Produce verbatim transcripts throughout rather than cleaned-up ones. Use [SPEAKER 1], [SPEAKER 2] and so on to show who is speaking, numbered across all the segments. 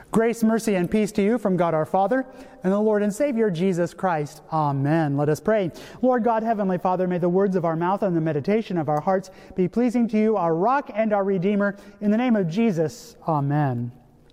[SPEAKER 1] Grace, mercy, and peace to you from God our Father and the Lord and Savior Jesus Christ. Amen. Let us pray. Lord God, Heavenly Father, may the words of our mouth and the meditation of our hearts be pleasing to you, our rock and our Redeemer. In the name of Jesus, amen.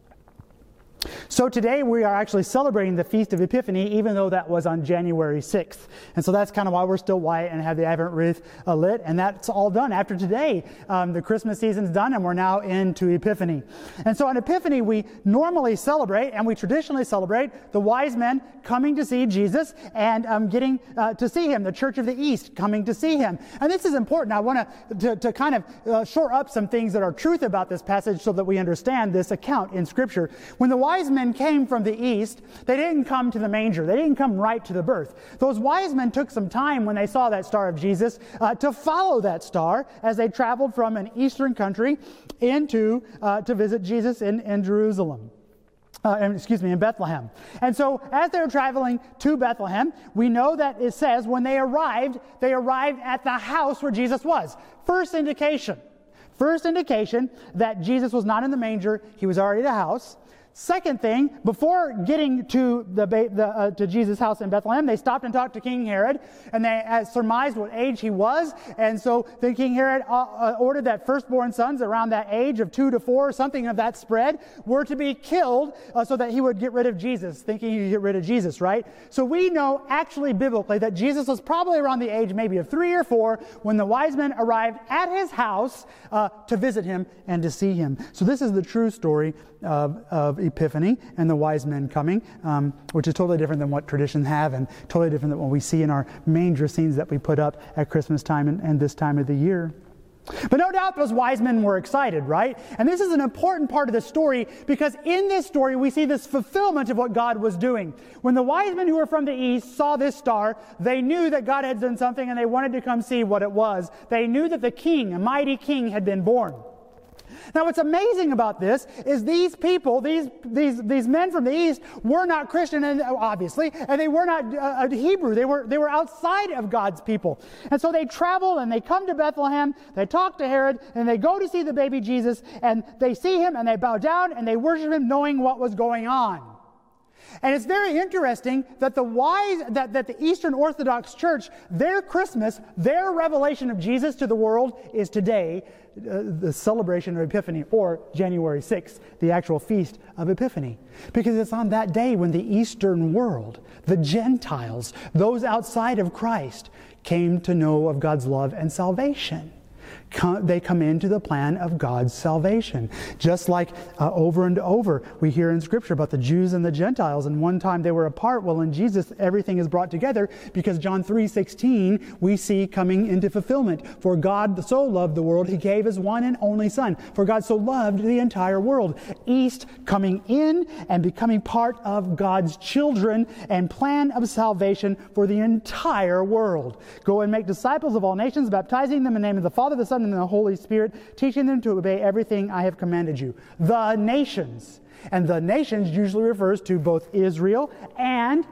[SPEAKER 1] So today we are actually celebrating the Feast of Epiphany, even though that was on January sixth. And so that's kind of why we're still white and have the Advent wreath uh, lit. And that's all done. After today, um, the Christmas season's done and we're now into Epiphany. And so on Epiphany, we normally celebrate, and we traditionally celebrate, the wise men coming to see Jesus and um, getting uh, to see him, the Church of the East coming to see him. And this is important. I want to to kind of uh, shore up some things that are truth about this passage so that we understand this account in Scripture. When the wise men came from the east, they didn't come to the manger. They didn't come right to the birth. Those wise men took some time when they saw that star of Jesus uh, to follow that star as they traveled from an eastern country into uh, to visit Jesus in, in Jerusalem. Uh, excuse me, in Bethlehem. And so as they were traveling to Bethlehem, we know that it says when they arrived, they arrived at the house where Jesus was. First indication. First indication that Jesus was not in the manger. He was already at a house. Second thing, before getting to the, the uh, to Jesus' house in Bethlehem, they stopped and talked to King Herod, and they uh, surmised what age he was. And so then King Herod uh, uh, ordered that firstborn sons around that age of two to four, something of that spread, were to be killed uh, so that he would get rid of Jesus, thinking he could get rid of Jesus, right? So we know actually biblically that Jesus was probably around the age maybe of three or four when the wise men arrived at his house uh, to visit him and to see him. So this is the true story of, of Epiphany and the wise men coming, um, which is totally different than what traditions have and totally different than what we see in our manger scenes that we put up at Christmas time and, and this time of the year. But no doubt those wise men were excited, right? And this is an important part of the story because in this story we see this fulfillment of what God was doing. When the wise men who were from the east saw this star, they knew that God had done something and they wanted to come see what it was. They knew that the king, a mighty king, had been born. Now, what's amazing about this is these people, these these these men from the east, were not Christian, and obviously, and they were not uh, Hebrew. They were they were outside of God's people, and so they travel and they come to Bethlehem. They talk to Herod, and they go to see the baby Jesus, and they see him, and they bow down and they worship him, knowing what was going on. And it's very interesting that the wise, that, that the Eastern Orthodox Church, their Christmas, their revelation of Jesus to the world is today, uh, the celebration of Epiphany, or January sixth, the actual feast of Epiphany. Because it's on that day when the Eastern world, the Gentiles, those outside of Christ, came to know of God's love and salvation. Come, they come into the plan of God's salvation. Just like uh, over and over we hear in Scripture about the Jews and the Gentiles, and one time they were apart. Well, in Jesus everything is brought together because John three sixteen we see coming into fulfillment. For God so loved the world, he gave his one and only Son. For God so loved the entire world. East coming in and becoming part of God's children and plan of salvation for the entire world. Go and make disciples of all nations, baptizing them in the name of the Father, the Son, and the Holy Spirit, teaching them to obey everything I have commanded you. The nations. And the nations usually refers to both Israel and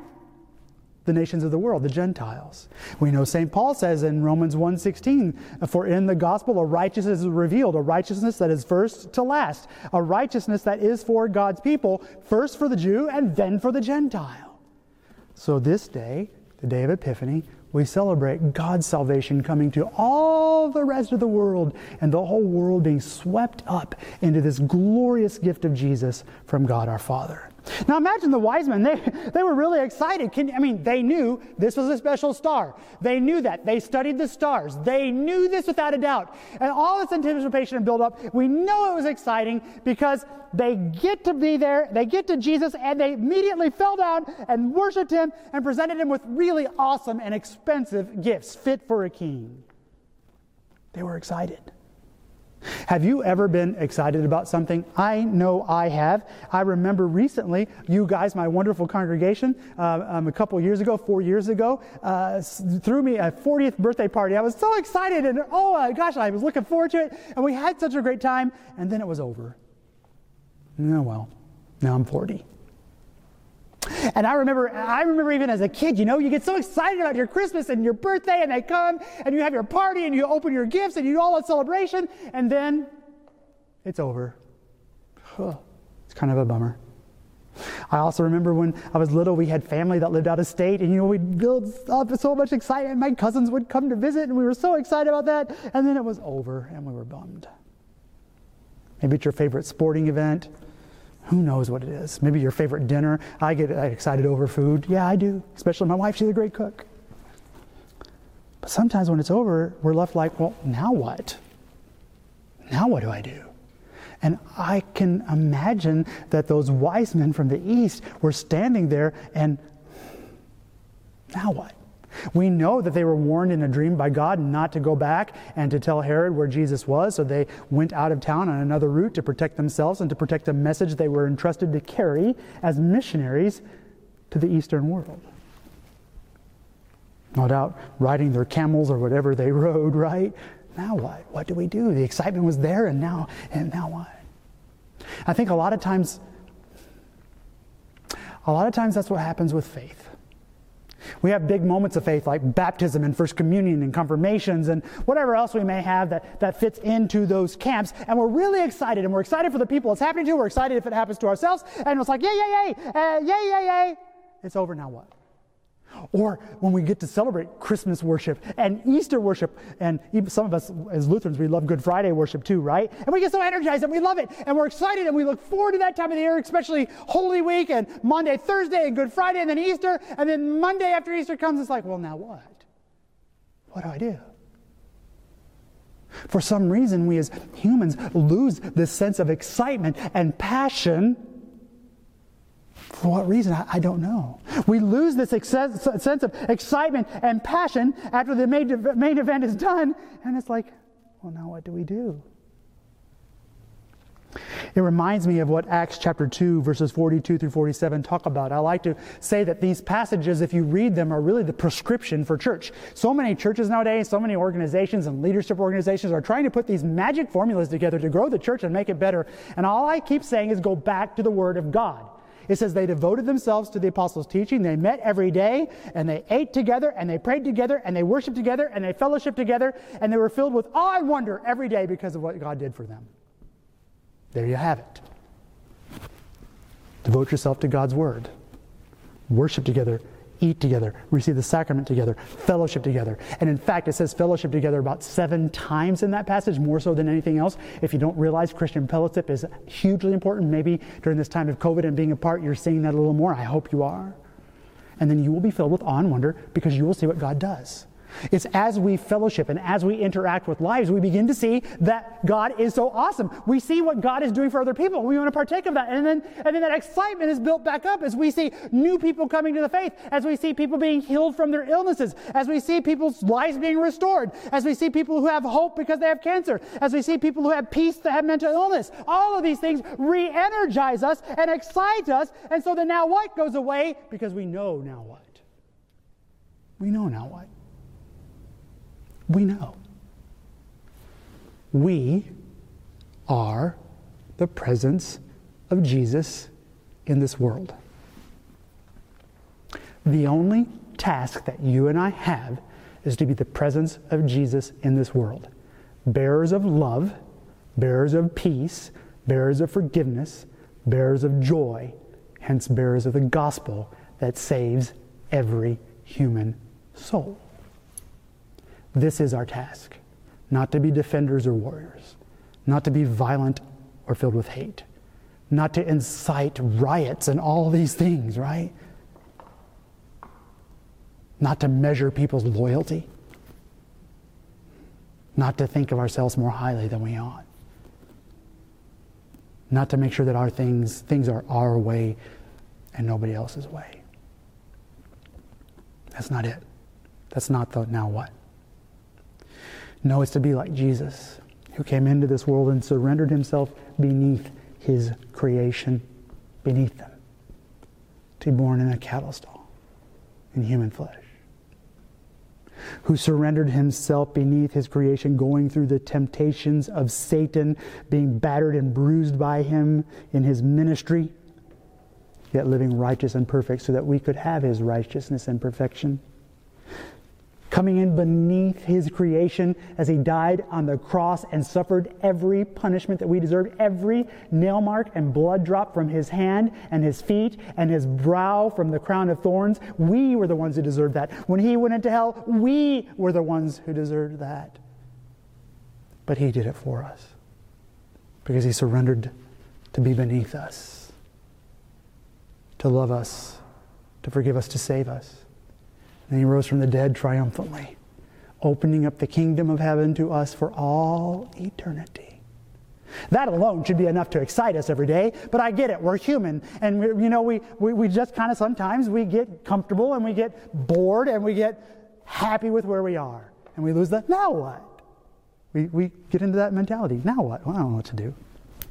[SPEAKER 1] the nations of the world, the Gentiles. We know Saint Paul says in Romans one sixteen, for in the gospel a righteousness is revealed, a righteousness that is first to last, a righteousness that is for God's people, first for the Jew and then for the Gentile. So this day, the day of Epiphany, we celebrate God's salvation coming to all the rest of the world and the whole world being swept up into this glorious gift of Jesus from God our Father. Now imagine the wise men, they, they were really excited. Can, I mean, they knew this was a special star. They knew that. They studied the stars. They knew this without a doubt. And all this anticipation and build up, we know it was exciting because they get to be there, they get to Jesus, and they immediately fell down and worshiped him and presented him with really awesome and expensive gifts fit for a king. They were excited. Have you ever been excited about something? I know I have. I remember recently, you guys, my wonderful congregation, uh, um, a couple years ago, four years ago, uh, threw me a fortieth birthday party. I was so excited, and oh my gosh, I was looking forward to it, and we had such a great time, and then it was over. Oh well, now I'm forty. And I remember, I remember even as a kid, you know, you get so excited about your Christmas and your birthday, and they come, and you have your party, and you open your gifts, and you do all that celebration, and then it's over. Huh. It's kind of a bummer. I also remember when I was little, we had family that lived out of state, and you know, we'd build up so much excitement. My cousins would come to visit, and we were so excited about that, and then it was over, and we were bummed. Maybe it's your favorite sporting event. Who knows what it is? Maybe your favorite dinner. I get excited over food. Yeah, I do. Especially my wife, she's a great cook. But sometimes when it's over, we're left like, well, now what? Now what do I do? And I can imagine that those wise men from the east were standing there and now what? We know that they were warned in a dream by God not to go back and to tell Herod where Jesus was, so they went out of town on another route to protect themselves and to protect the message they were entrusted to carry as missionaries to the Eastern world. No doubt riding their camels or whatever they rode, right? Now what? What do we do? The excitement was there, and now, and now what? I think a lot of times, a lot of times that's what happens with faith. We have big moments of faith like baptism and first communion and confirmations and whatever else we may have that, that fits into those camps. And we're really excited, and we're excited for the people it's happening to. We're excited if it happens to ourselves. And it's like, yay, yay, yay, uh, yay, yay, yay. It's over, now what? Or when we get to celebrate Christmas worship and Easter worship, and even some of us as Lutherans, we love Good Friday worship too, right? And we get so energized and we love it, and we're excited, and we look forward to that time of the year, especially Holy Week and Monday, Thursday, and Good Friday, and then Easter, and then Monday after Easter comes, it's like, well, now what? What do I do? For some reason, we as humans lose this sense of excitement and passion. For what reason? I, I don't know. We lose this excess, sense of excitement and passion after the main, main event is done, and it's like, well, now what do we do? It reminds me of what Acts chapter two, verses forty-two through forty-seven talk about. I like to say that these passages, if you read them, are really the prescription for church. So many churches nowadays, so many organizations and leadership organizations are trying to put these magic formulas together to grow the church and make it better. And all I keep saying is go back to the Word of God. It says they devoted themselves to the apostles' teaching. They met every day, and they ate together, and they prayed together, and they worshiped together, and they fellowshiped together, and they were filled with awe and wonder every day because of what God did for them. There you have it. Devote yourself to God's Word. Worship together. Eat together. Receive the sacrament together. Fellowship together. And in fact, it says fellowship together about seven times in that passage, more so than anything else. If you don't realize Christian fellowship is hugely important, maybe during this time of COVID and being apart, you're seeing that a little more. I hope you are. And then you will be filled with awe and wonder because you will see what God does. It's as we fellowship and as we interact with lives, we begin to see that God is so awesome. We see what God is doing for other people. We want to partake of that. And then, and then that excitement is built back up as we see new people coming to the faith, as we see people being healed from their illnesses, as we see people's lives being restored, as we see people who have hope because they have cancer, as we see people who have peace that have mental illness. All of these things re-energize us and excite us. And so the now what goes away because we know now what. We know now what. We know. We are the presence of Jesus in this world. The only task that you and I have is to be the presence of Jesus in this world. Bearers of love, bearers of peace, bearers of forgiveness, bearers of joy, hence bearers of the gospel that saves every human soul. This is our task, not to be defenders or warriors, not to be violent or filled with hate, not to incite riots and all these things, right? Not to measure people's loyalty, not to think of ourselves more highly than we ought, not to make sure that our things, things are our way and nobody else's way. That's not it. That's not the now what. No, it's to be like Jesus, who came into this world and surrendered himself beneath his creation, beneath them, to be born in a cattle stall, in human flesh. Who surrendered himself beneath his creation, going through the temptations of Satan, being battered and bruised by him in his ministry, yet living righteous and perfect so that we could have his righteousness and perfection. coming in beneath his creation as he died on the cross and suffered every punishment that we deserved, every nail mark and blood drop from his hand and his feet and his brow from the crown of thorns. We were the ones who deserved that. When he went into hell, we were the ones who deserved that. But he did it for us because he surrendered to be beneath us, to love us, to forgive us, to save us. And he rose from the dead triumphantly, opening up the kingdom of heaven to us for all eternity. That alone should be enough to excite us every day, but I get it. We're human. And, we, you know, we, we, we just kind of sometimes we get comfortable and we get bored and we get happy with where we are. And we lose the, now what? We, we get into that mentality. Now what? Well, I don't know what to do.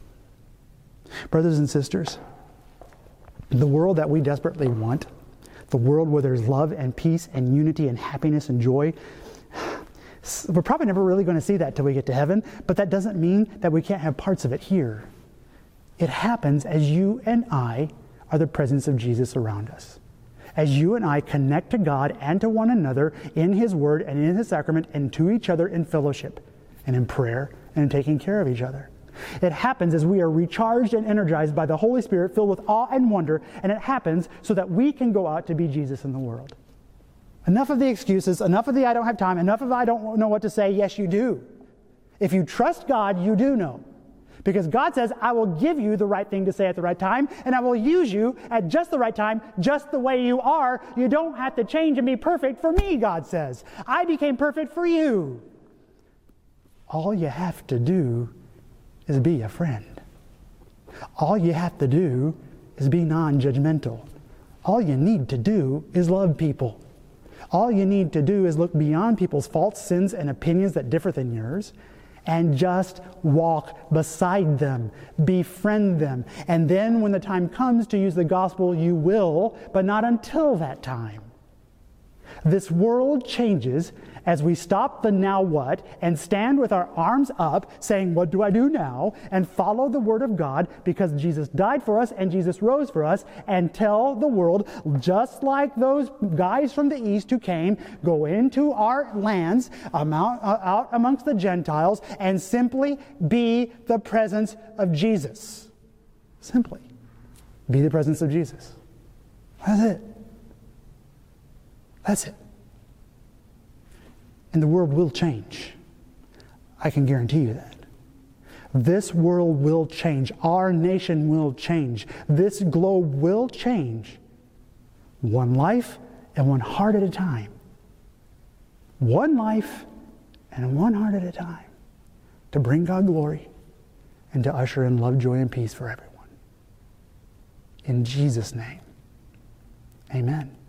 [SPEAKER 1] Brothers and sisters, the world that we desperately want, the world where there's love and peace and unity and happiness and joy, we're probably never really going to see that till we get to heaven, but that doesn't mean that we can't have parts of it here. It happens as you and I are the presence of Jesus around us. As you and I connect to God and to one another in his word and in his sacrament and to each other in fellowship and in prayer and in taking care of each other. It happens as we are recharged and energized by the Holy Spirit, filled with awe and wonder, and it happens so that we can go out to be Jesus in the world. Enough of the excuses, enough of the I don't have time, enough of I don't know what to say. Yes, you do. If you trust God, you do know. Because God says, I will give you the right thing to say at the right time, and I will use you at just the right time, just the way you are. You don't have to change and be perfect for me, God says. I became perfect for you. All you have to do is be a friend. All you have to do is be non-judgmental. All you need to do is love people. All you need to do is look beyond people's faults, sins, and opinions that differ than yours, and just walk beside them, befriend them. And then when the time comes to use the gospel, you will, but not until that time. This world changes as we stop the now what and stand with our arms up saying, what do I do now? And follow the word of God because Jesus died for us and Jesus rose for us, and tell the world, just like those guys from the east who came, go into our lands, out amongst the Gentiles, and simply be the presence of Jesus. Simply be the presence of Jesus. That's it. That's it. And the world will change. I can guarantee you that. This world will change. Our nation will change. This globe will change. One life and one heart at a time. One life and one heart at a time. To bring God glory and to usher in love, joy, and peace for everyone. In Jesus' name, amen.